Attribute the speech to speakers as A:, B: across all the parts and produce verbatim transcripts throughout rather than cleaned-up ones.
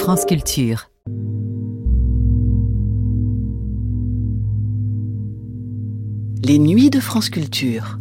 A: France Culture.
B: Les nuits de France Culture.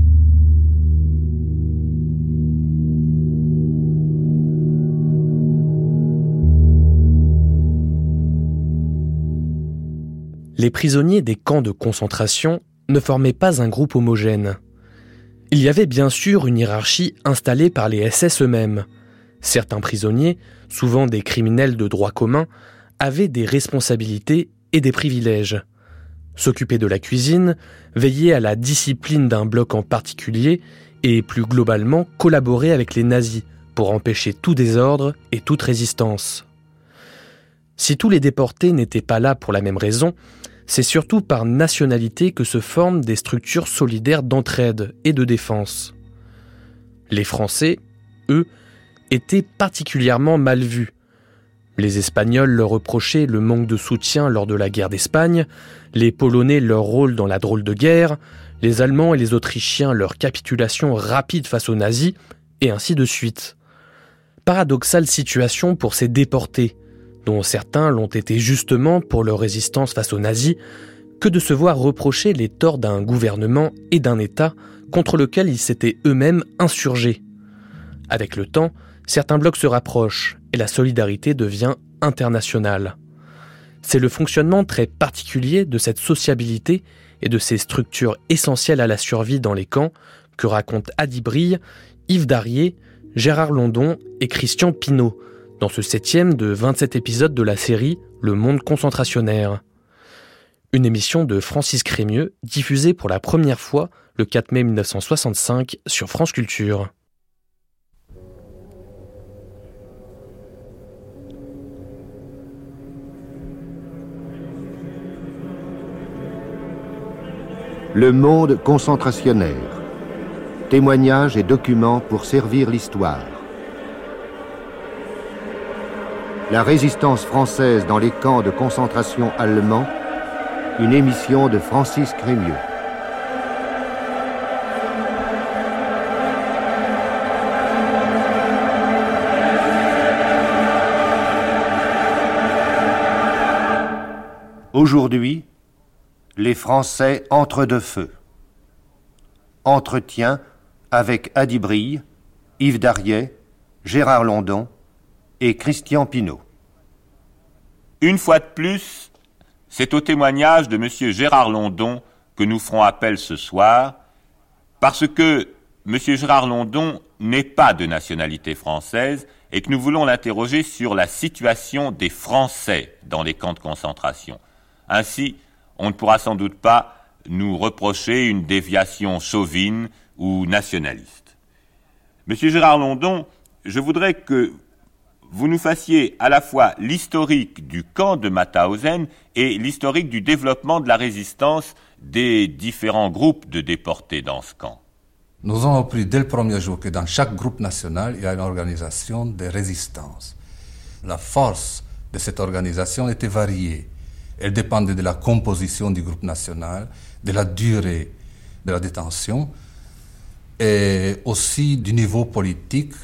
C: Les prisonniers des camps de concentration ne formaient pas un groupe homogène. Il y avait bien sûr une hiérarchie installée par les S S eux-mêmes. Certains prisonniers, souvent des criminels de droit commun, avaient des responsabilités et des privilèges. S'occuper de la cuisine, veiller à la discipline d'un bloc en particulier et, plus globalement, collaborer avec les nazis pour empêcher tout désordre et toute résistance. Si tous les déportés n'étaient pas là pour la même raison, c'est surtout par nationalité que se forment des structures solidaires d'entraide et de défense. Les Français, eux, étaient particulièrement mal vus. Les Espagnols leur reprochaient le manque de soutien lors de la guerre d'Espagne, les Polonais leur rôle dans la drôle de guerre, les Allemands et les Autrichiens leur capitulation rapide face aux nazis, et ainsi de suite. Paradoxale situation pour ces déportés, dont certains l'ont été justement pour leur résistance face aux nazis, que de se voir reprocher les torts d'un gouvernement et d'un État contre lequel ils s'étaient eux-mêmes insurgés. Avec le temps, certains blocs se rapprochent et la solidarité devient internationale. C'est le fonctionnement très particulier de cette sociabilité et de ces structures essentielles à la survie dans les camps que racontent Hady Brille, Yves Darié, Gérard London et Christian Pineau dans ce septième de vingt-sept épisodes de la série Le Monde concentrationnaire. Une émission de Francis Crémieux diffusée pour la première fois le quatre mai mille neuf cent soixante-cinq sur France Culture.
D: Le monde concentrationnaire. Témoignages et documents pour servir l'histoire. La résistance française dans les camps de concentration allemands. Une émission de Francis Crémieux. Aujourd'hui, les Français entre deux feux. Entretien avec Hady Brille, Yves Darié, Gérard London et Christian Pineau.
E: Une fois de plus, c'est au témoignage de M. Gérard London que nous ferons appel ce soir, parce que M. Gérard London n'est pas de nationalité française et que nous voulons l'interroger sur la situation des Français dans les camps de concentration. Ainsi, on ne pourra sans doute pas nous reprocher une déviation chauvine ou nationaliste. Monsieur Gérard London, je voudrais que vous nous fassiez à la fois l'historique du camp de Mauthausen et l'historique du développement de la résistance des différents groupes de déportés dans ce camp.
F: Nous avons appris dès le premier jour que dans chaque groupe national, il y a une organisation de résistance. La force de cette organisation était variée. Elle dépendait de la composition du groupe national, de la durée de la détention et aussi du niveau politique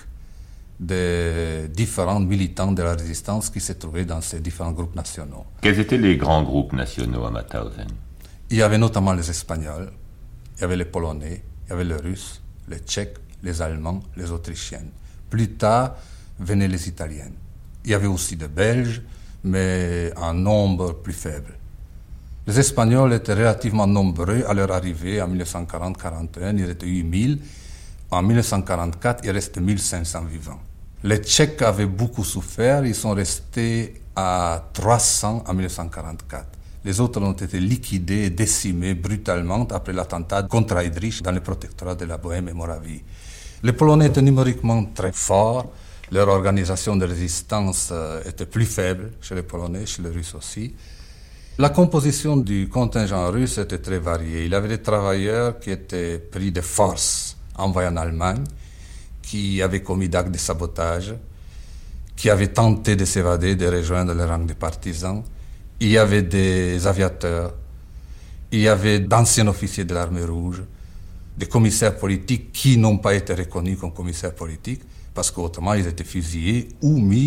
F: des différents militants de la résistance qui se trouvaient dans ces différents groupes nationaux.
E: Quels étaient les grands groupes nationaux à Mauthausen?
F: Il y avait notamment les Espagnols, il y avait les Polonais, il y avait les Russes, les Tchèques, les Allemands, les Autrichiens. Plus tard, venaient les Italiens. Il y avait aussi des Belges, mais en nombre plus faible. Les Espagnols étaient relativement nombreux à leur arrivée en mille neuf cent quarante quarante et un, ils étaient huit mille. En mille neuf cent quarante-quatre, il restait mille cinq cents vivants. Les Tchèques avaient beaucoup souffert, ils sont restés à trois cents en mille neuf cent quarante-quatre. Les autres ont été liquidés et décimés brutalement après l'attentat contre Heydrich dans le protectorat de la Bohême et Moravie. Les Polonais étaient numériquement très forts, leur organisation de résistance était plus faible chez les Polonais, chez les Russes aussi. La composition du contingent russe était très variée. Il y avait des travailleurs qui étaient pris de force, envoyés en Allemagne, qui avaient commis d'actes de sabotage, qui avaient tenté de s'évader, de rejoindre les rangs des partisans. Il y avait des aviateurs, il y avait d'anciens officiers de l'armée rouge, des commissaires politiques qui n'ont pas été reconnus comme commissaires politiques, parce qu'autrement ils étaient fusillés ou mis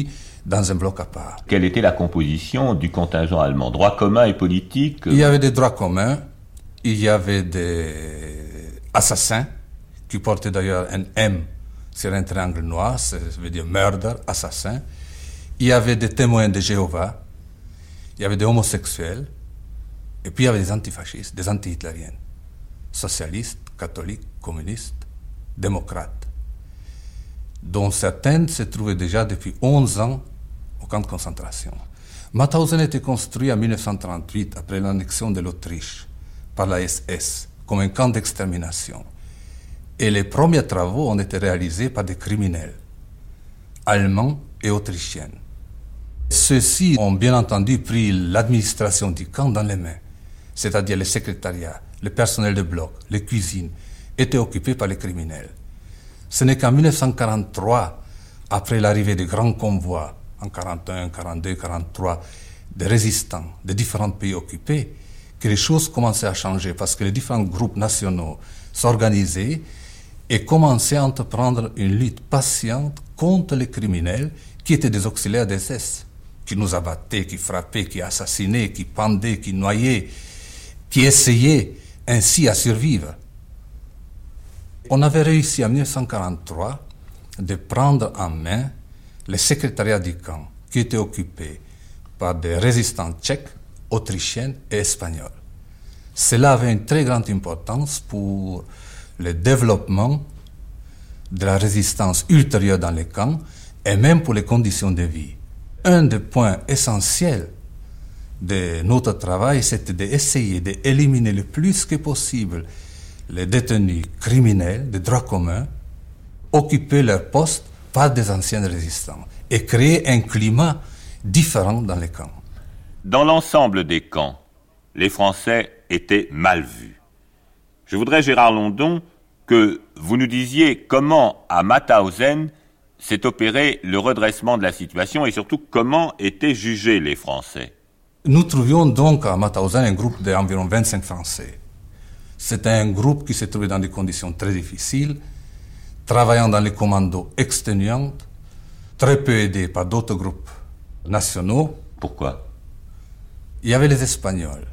F: dans un bloc à part.
E: Quelle était la composition du contingent allemand? Droit commun et politique?
F: Il y avait des droits communs, il y avait des assassins, qui portaient d'ailleurs un M sur un triangle noir, ça veut dire murder, assassin. Il y avait des témoins de Jéhovah, il y avait des homosexuels, et puis il y avait des antifascistes, des anti-hitlériens, socialistes, catholiques, communistes, démocrates, dont certaines se trouvaient déjà depuis onze ans au camp de concentration. Mauthausen a été construit en mille neuf cent trente-huit, après l'annexion de l'Autriche, par la S S, comme un camp d'extermination. Et les premiers travaux ont été réalisés par des criminels, allemands et autrichiens. Ceux-ci ont bien entendu pris l'administration du camp dans les mains, c'est-à-dire le secrétariat, le personnel de bloc, les cuisines, étaient occupés par les criminels. Ce n'est qu'en mille neuf cent quarante-trois, après l'arrivée des grands convois, en quarante-et-un, quarante-deux, quarante-trois, des résistants de différents pays occupés, que les choses commençaient à changer parce que les différents groupes nationaux s'organisaient et commençaient à entreprendre une lutte patiente contre les criminels qui étaient des auxiliaires des S S, qui nous abattaient, qui frappaient, qui assassinaient, qui pendaient, qui noyaient, qui essayaient ainsi à survivre. On avait réussi en mille neuf cent quarante-trois de prendre en main le secrétariat du camp qui était occupé par des résistants tchèques, autrichiens et espagnols. Cela avait une très grande importance pour le développement de la résistance ultérieure dans les camps et même pour les conditions de vie. Un des points essentiels de notre travail, c'était d'essayer d'éliminer le plus que possible les détenus criminels de droit commun, occuper leur poste par des anciens résistants et créer un climat différent dans les camps.
E: Dans l'ensemble des camps, les Français étaient mal vus. Je voudrais, Gérard London, que vous nous disiez comment, à Mauthausen, s'est opéré le redressement de la situation et surtout comment étaient jugés les Français.
F: Nous trouvions donc à Mauthausen un groupe d'environ vingt-cinq Français. C'était un groupe qui se trouvait dans des conditions très difficiles, travaillant dans les commandos exténuants, très peu aidés par d'autres groupes nationaux.
E: Pourquoi?
F: Il y avait les Espagnols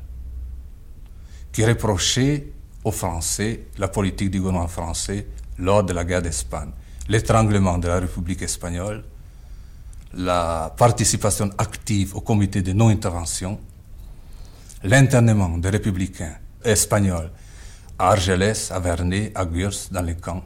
F: qui reprochaient aux Français la politique du gouvernement français lors de la guerre d'Espagne, l'étranglement de la République espagnole, la participation active au comité de non-intervention, l'internement des républicains espagnols à Argelès, à Vernet, à Gurs, dans les camps.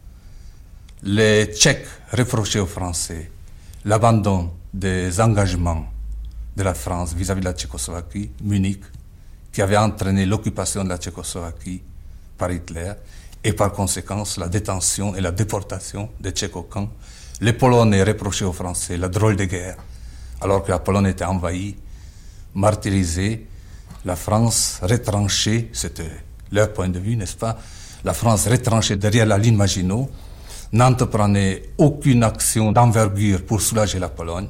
F: Les Tchèques reprochaient aux Français l'abandon des engagements de la France vis-à-vis de la Tchécoslovaquie, Munich, qui avait entraîné l'occupation de la Tchécoslovaquie par Hitler, et par conséquent la détention et la déportation des Tchèques au camp. Les Polonais reprochaient aux Français la drôle de guerre, alors que la Pologne était envahie, martyrisée, la France retranchée, c'était leur point de vue, n'est-ce pas? La France retranchée derrière la ligne Maginot, n'entreprenait aucune action d'envergure pour soulager la Pologne.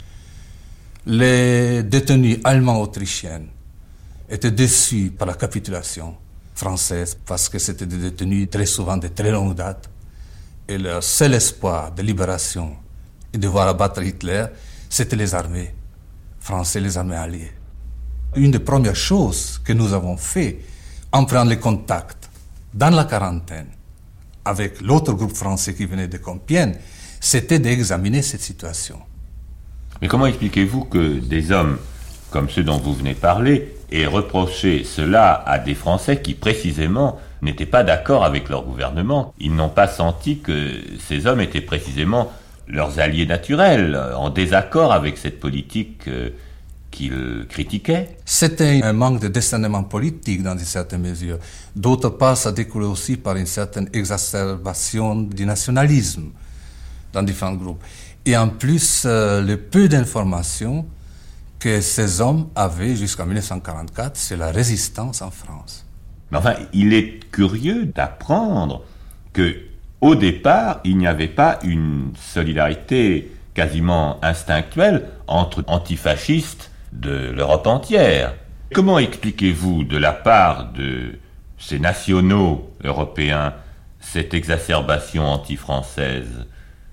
F: Les détenus allemands autrichiens étaient déçus par la capitulation française parce que c'était des détenus très souvent de très longue date et leur seul espoir de libération et de voir abattre Hitler, c'était les armées françaises, les armées alliées. Une des premières choses que nous avons fait en prenant les contacts dans la quarantaine avec l'autre groupe français qui venait de Compiègne, c'était d'examiner cette situation.
E: Mais comment expliquez-vous que des hommes comme ceux dont vous venez de parler aient reproché cela à des Français qui, précisément, n'étaient pas d'accord avec leur gouvernement? Ils n'ont pas senti que ces hommes étaient précisément leurs alliés naturels, en désaccord avec cette politique euh, qu'ils critiquaient.
F: C'était un manque de discernement politique dans une certaine mesure. D'autre part, ça découlait aussi par une certaine exacerbation du nationalisme dans différents groupes. Et en plus, euh, le peu d'informations que ces hommes avaient jusqu'en mille neuf cent quarante-quatre, c'est la résistance en France.
E: Mais enfin, il est curieux d'apprendre que, au départ, il n'y avait pas une solidarité quasiment instinctuelle entre antifascistes de l'Europe entière. Comment expliquez-vous de la part de ces nationaux européens cette exacerbation anti-française?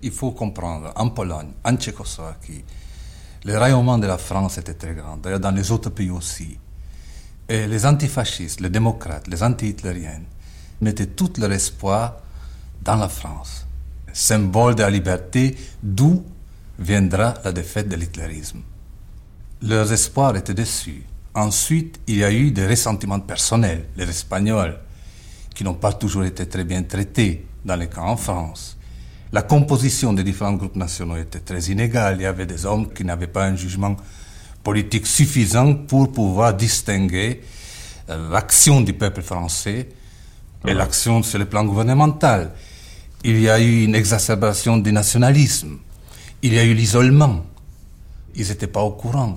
F: Il faut comprendre, en Pologne, en Tchécoslovaquie, le rayonnement de la France était très grand, d'ailleurs dans les autres pays aussi. Et les antifascistes, les démocrates, les anti-hitlériens mettaient tout leur espoir dans la France, symbole de la liberté d'où viendra la défaite de l'hitlérisme. Leurs espoirs étaient déçus. Ensuite, il y a eu des ressentiments personnels, les Espagnols, qui n'ont pas toujours été très bien traités dans les camps en France. La composition des différents groupes nationaux était très inégale. Il y avait des hommes qui n'avaient pas un jugement politique suffisant pour pouvoir distinguer l'action du peuple français et l'action sur le plan gouvernemental. Il y a eu une exacerbation du nationalisme. Il y a eu l'isolement. Ils n'étaient pas au courant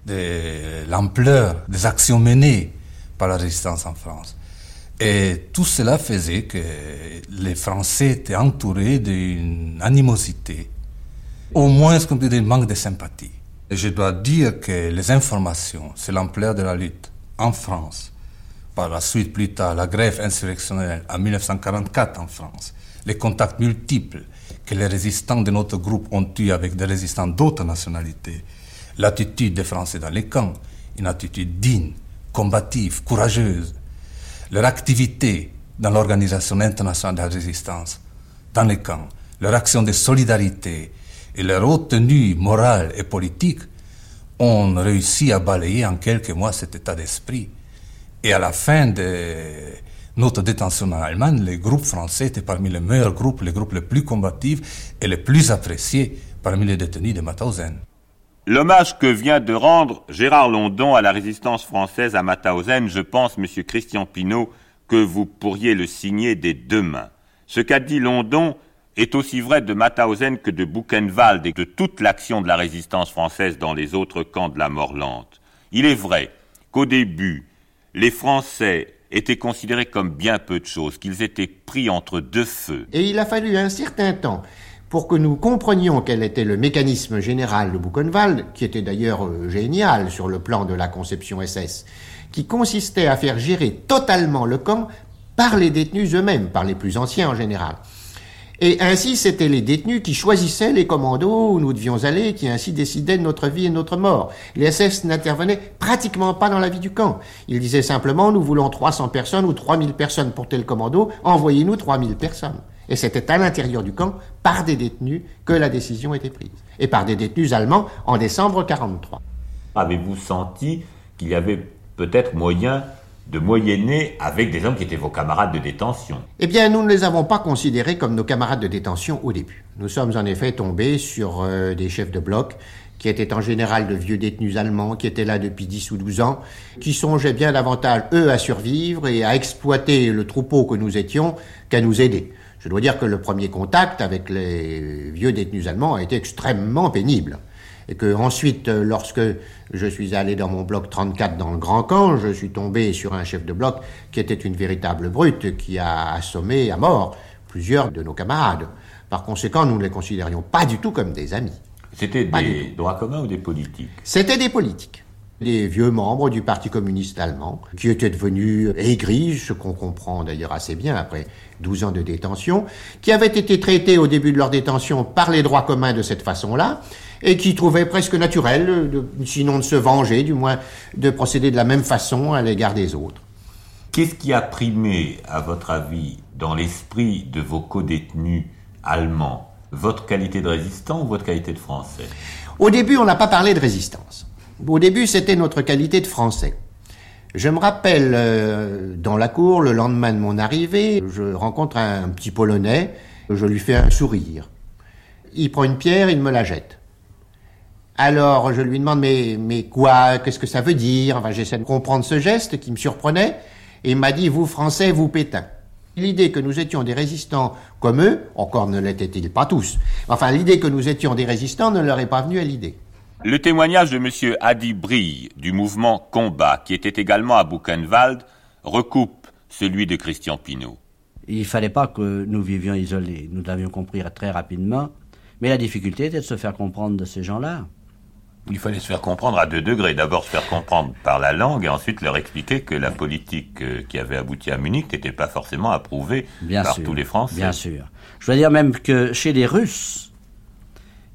F: de l'ampleur des actions menées par la résistance en France. Et tout cela faisait que les Français étaient entourés d'une animosité, au moins ce qu'on peut dire, manque de sympathie. Et je dois dire que les informations sur l'ampleur de la lutte en France, par la suite plus tard la grève insurrectionnelle en dix-neuf cent quarante-quatre en France, les contacts multiples que les résistants de notre groupe ont eus avec des résistants d'autres nationalités, l'attitude des Français dans les camps, une attitude digne, combative, courageuse, leur activité dans l'Organisation internationale de la résistance, dans les camps, leur action de solidarité et leur haute tenue morale et politique ont réussi à balayer en quelques mois cet état d'esprit. Et à la fin de notre détention en Allemagne, les groupes français étaient parmi les meilleurs groupes, les groupes les plus combatifs et les plus appréciés parmi les détenus de Mauthausen.
E: L'hommage que vient de rendre Gérard London à la résistance française à Mauthausen, je pense, monsieur Christian Pineau, que vous pourriez le signer des deux mains. Ce qu'a dit London est aussi vrai de Mauthausen que de Buchenwald et de toute l'action de la résistance française dans les autres camps de la mort lente. Il est vrai qu'au début, les Français étaient considérés comme bien peu de choses, qu'ils étaient pris entre deux feux.
A: Et il a fallu un certain temps pour que nous comprenions quel était le mécanisme général de Buchenwald, qui était d'ailleurs euh, génial sur le plan de la conception S S, qui consistait à faire gérer totalement le camp par les détenus eux-mêmes, par les plus anciens en général. Et ainsi, c'étaient les détenus qui choisissaient les commandos où nous devions aller, qui ainsi décidaient de notre vie et de notre mort. Les S S n'intervenaient pratiquement pas dans la vie du camp. Ils disaient simplement, nous voulons trois cents personnes ou trois mille personnes pour tel commando, envoyez-nous trois mille personnes. Et c'était à l'intérieur du camp, par des détenus, que la décision était prise. Et par des détenus allemands en décembre quarante-trois.
E: Avez-vous senti qu'il y avait peut-être moyen de moyenner avec des hommes qui étaient vos camarades de détention?
A: Eh bien, nous ne les avons pas considérés comme nos camarades de détention au début. Nous sommes en effet tombés sur euh, des chefs de bloc qui étaient en général de vieux détenus allemands, qui étaient là depuis dix ou douze ans, qui songeaient bien davantage, eux, à survivre et à exploiter le troupeau que nous étions qu'à nous aider. Je dois dire que le premier contact avec les vieux détenus allemands a été extrêmement pénible. Et que ensuite, lorsque je suis allé dans mon bloc trente-quatre dans le Grand Camp, je suis tombé sur un chef de bloc qui était une véritable brute, qui a assommé à mort plusieurs de nos camarades. Par conséquent, nous ne les considérions pas du tout comme des amis.
E: C'était des droits communs ou des politiques? C'était
A: des politiques. Des vieux membres du Parti communiste allemand, qui étaient devenus aigris, ce qu'on comprend d'ailleurs assez bien après douze ans de détention, qui avaient été traités au début de leur détention par les droits communs de cette façon-là, et qui trouvaient presque naturel, de, sinon de se venger, du moins de procéder de la même façon à l'égard des autres.
E: Qu'est-ce qui a primé, à votre avis, dans l'esprit de vos codétenus allemands? Votre qualité de résistant ou votre qualité de français?
A: Au début, on n'a pas parlé de résistance. Au début, c'était notre qualité de français. Je me rappelle, euh, dans la cour, le lendemain de mon arrivée, je rencontre un, un petit Polonais, je lui fais un sourire. Il prend une pierre, il me la jette. Alors, je lui demande, mais, mais quoi, qu'est-ce que ça veut dire? Enfin, j'essaie de comprendre ce geste qui me surprenait, et il m'a dit, vous Français, vous pétins. L'idée que nous étions des résistants comme eux, encore ne l'étaient-ils pas tous, enfin, l'idée que nous étions des résistants ne leur est pas venue à l'idée.
E: Le témoignage de M. Hadi Brille du mouvement Combat, qui était également à Buchenwald, recoupe celui de Christian Pineau.
G: Il ne fallait pas que nous vivions isolés. Nous l'avions compris très rapidement. Mais la difficulté était de se faire comprendre de ces gens-là.
E: Il fallait se faire comprendre à deux degrés. D'abord se faire comprendre par la langue et ensuite leur expliquer que la politique qui avait abouti à Munich n'était pas forcément approuvée bien par
G: sûr,
E: tous les Français.
G: Bien sûr. Je veux dire même que chez les Russes,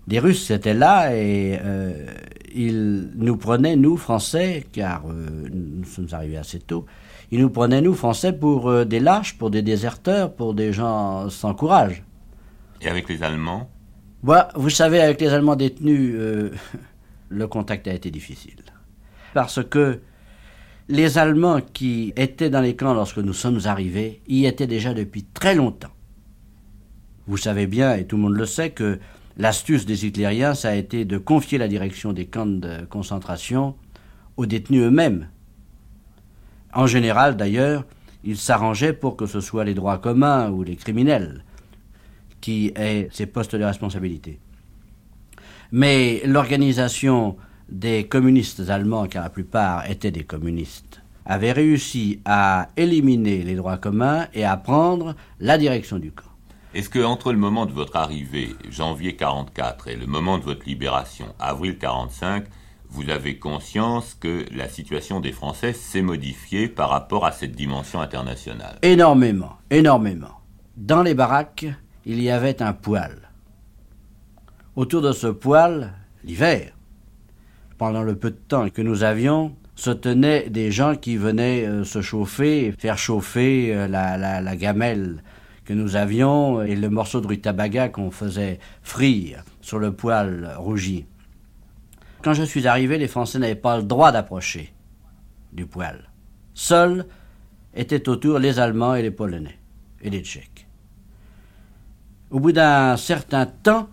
G: des Russes étaient là et euh, ils nous prenaient, nous, Français, car euh, nous sommes arrivés assez tôt, ils nous prenaient, nous, Français, pour euh, des lâches, pour des déserteurs, pour des gens sans courage.
E: Et avec les Allemands ?
G: Bah, vous savez, avec les Allemands détenus, euh, le contact a été difficile. Parce que les Allemands qui étaient dans les camps lorsque nous sommes arrivés, y étaient déjà depuis très longtemps. Vous savez bien, et tout le monde le sait, que l'astuce des hitlériens, ça a été de confier la direction des camps de concentration aux détenus eux-mêmes. En général, d'ailleurs, ils s'arrangeaient pour que ce soit les droits communs ou les criminels qui aient ces postes de responsabilité. Mais l'organisation des communistes allemands, car la plupart étaient des communistes, avait réussi à éliminer les droits communs et à prendre la direction du camp.
E: Est-ce que entre le moment de votre arrivée, janvier quarante-quatre, et le moment de votre libération, avril quarante-cinq, vous avez conscience que la situation des Français s'est modifiée par rapport à cette dimension internationale ?
G: Énormément, énormément. Dans les baraques, il y avait un poêle. Autour de ce poêle, l'hiver, pendant le peu de temps que nous avions, se tenaient des gens qui venaient euh, se chauffer, faire chauffer euh, la, la, la gamelle que nous avions et le morceau de rutabaga qu'on faisait frire sur le poêle rougi. Quand je suis arrivé, les Français n'avaient pas le droit d'approcher du poêle. Seuls étaient autour les Allemands et les Polonais et les Tchèques. Au bout d'un certain temps,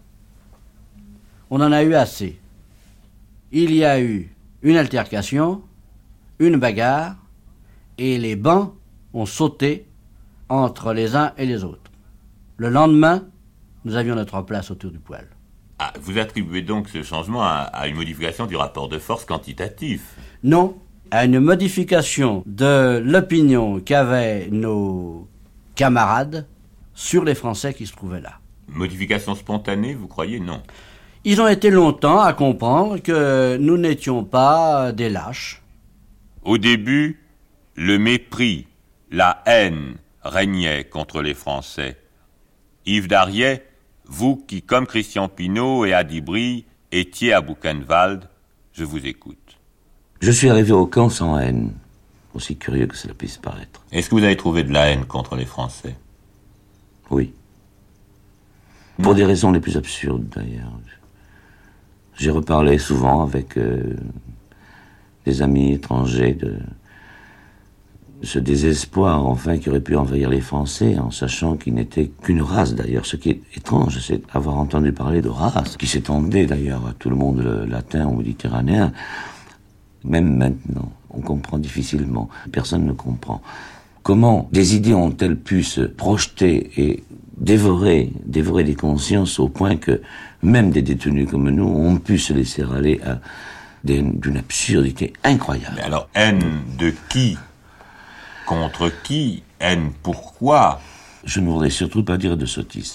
G: on en a eu assez. Il y a eu une altercation, une bagarre, et les bancs ont sauté entre les uns et les autres. Le lendemain, nous avions notre place autour du poêle.
E: Ah, vous attribuez donc ce changement à, à une modification du rapport de force quantitatif ?
G: Non, à une modification de l'opinion qu'avaient nos camarades sur les Français qui se trouvaient là.
E: Modification spontanée, vous croyez ? Non.
G: Ils ont été longtemps à comprendre que nous n'étions pas des lâches.
E: Au début, le mépris, la haine régnait contre les Français. Yves Dariet, vous qui, comme Christian Pineau et Adi Bry, étiez à Buchenwald, je vous écoute.
H: Je suis arrivé au camp sans haine, aussi curieux que cela puisse paraître.
E: Est-ce que vous avez trouvé de la haine contre les Français ?
H: Oui. Pour des raisons les plus absurdes, d'ailleurs. J'ai reparlé souvent avec euh, des amis étrangers de ce désespoir, enfin, qui aurait pu envahir les Français, en sachant qu'ils n'étaient qu'une race, d'ailleurs. Ce qui est étrange, c'est avoir entendu parler de race, qui s'étendait, d'ailleurs, à tout le monde latin ou méditerranéen. Même maintenant, on comprend difficilement. Personne ne comprend. Comment des idées ont-elles pu se projeter et dévorer, dévorer des consciences au point que même des détenus comme nous ont pu se laisser aller à des, d'une absurdité incroyable.
E: Mais alors, haine de qui ? Contre qui ? Haine pourquoi ?
H: Je ne voudrais surtout pas dire de sottises.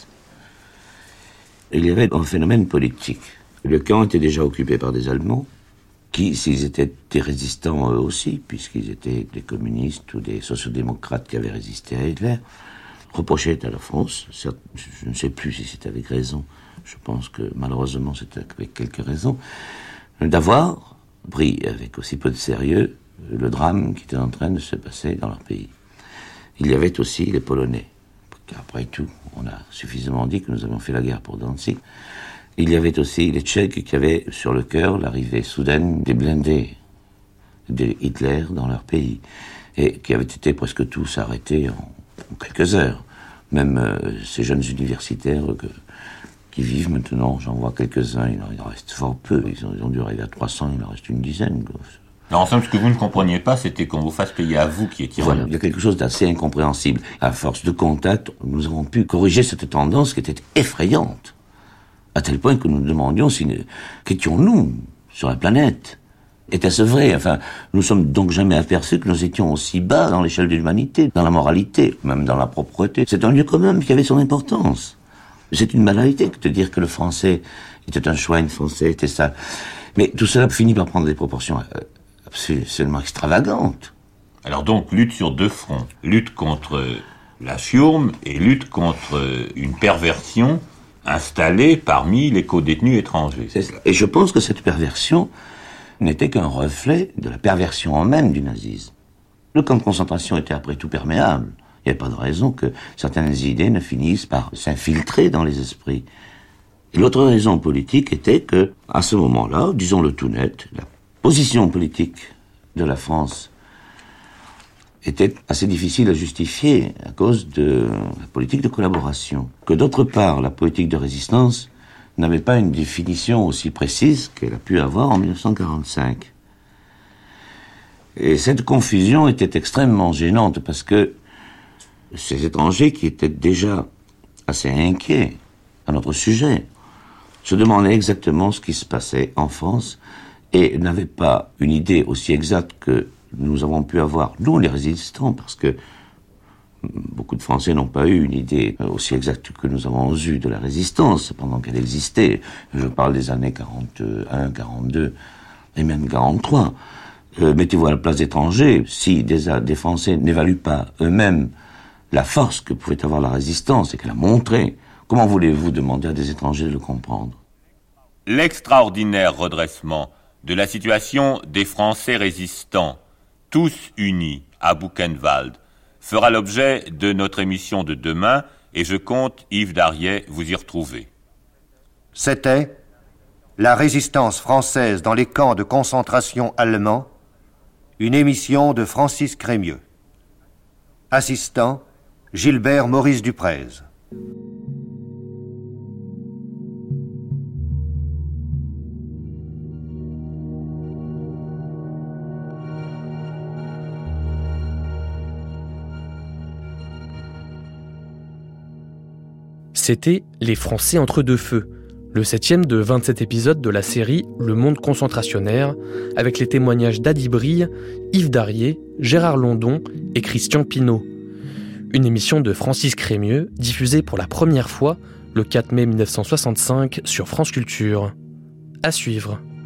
H: Il y avait un phénomène politique. Le camp était déjà occupé par des Allemands, qui, s'ils étaient des résistants eux aussi, puisqu'ils étaient des communistes ou des sociodémocrates qui avaient résisté à Hitler, reprochaient à la France, certes, je ne sais plus si c'était avec raison, je pense que malheureusement c'était avec quelques raisons, d'avoir pris avec aussi peu de sérieux le drame qui était en train de se passer dans leur pays. Il y avait aussi les Polonais, car après tout, on a suffisamment dit que nous avions fait la guerre pour Danzig. Il y avait aussi les Tchèques qui avaient sur le cœur l'arrivée soudaine des blindés de Hitler dans leur pays, et qui avaient été presque tous arrêtés en, en quelques heures. Même euh, ces jeunes universitaires que, qui vivent maintenant, j'en vois quelques-uns, il en, il en reste fort peu, ils ont, ils ont dû arriver à trois cents, il en reste une dizaine. Quoi.
E: Alors, en somme, ce que vous ne compreniez pas, c'était qu'on vous fasse payer à vous qui étiez...
H: Voilà, il y a quelque chose d'assez incompréhensible. À force de contact, nous avons pu corriger cette tendance qui était effrayante, à tel point que nous nous demandions si nous, qu'étions-nous sur la planète. Était-ce vrai ? Enfin, nous sommes donc jamais aperçus que nous étions aussi bas dans l'échelle de l'humanité, dans la moralité, même dans la propreté. C'est un lieu commun qui avait son importance. C'est une banalité que de dire que le français était un schwein, français était ça. Mais tout cela finit par prendre des proportions absolument extravagantes.
E: Alors donc, lutte sur deux fronts. Lutte contre la schurm et lutte contre une perversion installés parmi les co-détenus étrangers.
H: C'est ça. Et je pense que cette perversion n'était qu'un reflet de la perversion en même du nazisme. Le camp de concentration était après tout perméable. Il n'y avait pas de raison que certaines idées ne finissent par s'infiltrer dans les esprits. Et l'autre raison politique était que, à ce moment-là, disons-le tout net, la position politique de la France était assez difficile à justifier à cause de la politique de collaboration. Que d'autre part, la politique de résistance n'avait pas une définition aussi précise qu'elle a pu avoir en dix-neuf cent quarante-cinq. Et cette confusion était extrêmement gênante parce que ces étrangers qui étaient déjà assez inquiets à notre sujet se demandaient exactement ce qui se passait en France et n'avaient pas une idée aussi exacte que nous avons pu avoir, nous les résistants, parce que beaucoup de Français n'ont pas eu une idée aussi exacte que nous avons eue de la résistance pendant qu'elle existait. Je parle des années quarante-un, quarante-deux et même quarante-trois. Euh, mettez-vous à la place d'étrangers, si des, des Français n'évaluent pas eux-mêmes la force que pouvait avoir la résistance et qu'elle a montré, comment voulez-vous demander à des étrangers de le comprendre?
E: L'extraordinaire redressement de la situation des Français résistants, tous unis à Buchenwald, fera l'objet de notre émission de demain et je compte, Yves Dariet, vous y retrouver.
D: C'était La résistance française dans les camps de concentration allemands, une émission de Francis Crémieux. Assistant, Gilbert Maurice Duprez.
C: C'était Les Français entre deux feux, le septième de vingt-sept épisodes de la série Le Monde concentrationnaire, avec les témoignages d'Ady Brille, Yves Dariet, Gérard London et Christian Pinault. Une émission de Francis Crémieux, diffusée pour la première fois le quatre mai mille neuf cent soixante-cinq sur France Culture. À suivre.